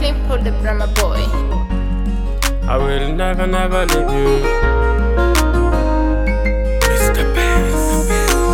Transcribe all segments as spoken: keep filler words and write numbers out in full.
Franklin Paul the Brahma boy. I will never, never leave you. Mister Benz.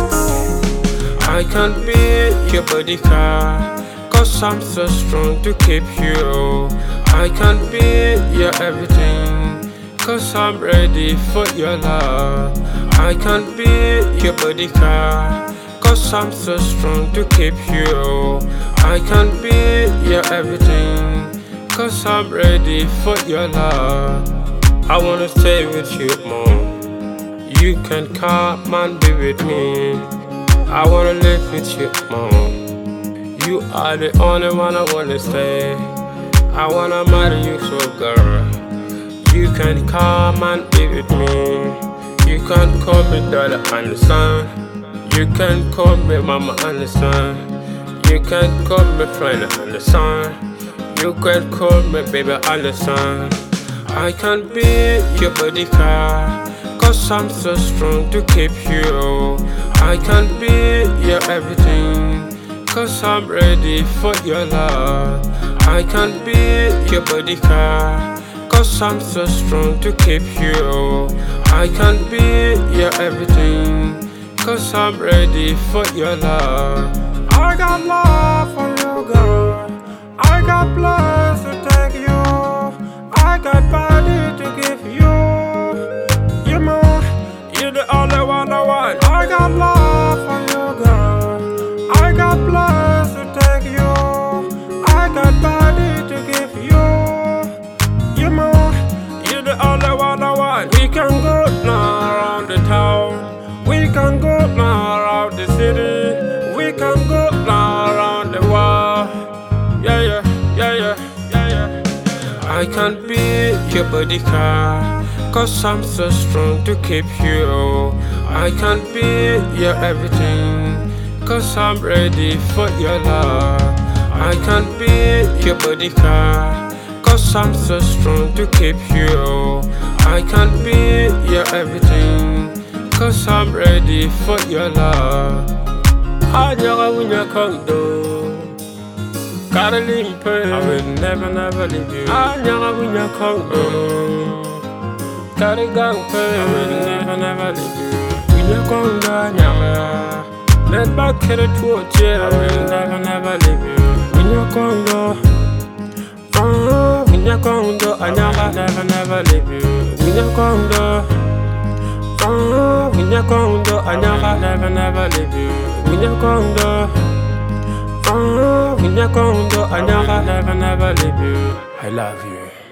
I can't be your bodyguard, cause I'm so strong to keep you. I can't be your everything, cause I'm ready for your love. I can't be your bodyguard, cause I'm so strong to keep you. I can't be your everything, cause I'm ready for your love. I wanna stay with you more. You can come and be with me. I wanna live with you more. You are the only one I wanna stay. I wanna marry you, so girl. You can come and be with me. You can call me daughter and son. You can call me mama and son. You can call me friend and son. You can call me baby and son. I can't be your bodyguard, cause I'm so strong to keep you. I can't be your everything, cause I'm ready for your love. I can't be your bodyguard, cause I'm so strong to keep you. I can't be your everything, cause I'm ready for your love. I got love for you, girl. I got plans to take you. I got body to give you. You know, you're the only one I want. I got love for you, girl. I got plans to take you. I got body to give you. You know, you're the only one I want. We can go now around the town. We can go now around the city. We can go now around the world. Yeah, yeah, yeah, yeah, yeah, yeah. I can't be your bodyguard, cause I'm so strong to keep you. I can't be your everything, cause I'm ready for your love. I can't be your bodyguard, cause I'm so strong to keep you. I can't be your everything, cause I'm ready for your love. I never win your condo. Gotta leave pay. I will never, never leave you. I never win your condo. Gotta go pay. I will never, never leave you. Win your condo, never. Let back to the truth, yeah. I will never, never leave you. Win your condo. Oh, win your condo. I never, never, never leave you. Win your condo. Oh, win your condo. I never, never, never leave you. Win your condo. Oh, win your condo. I never, never, never leave you. I love you.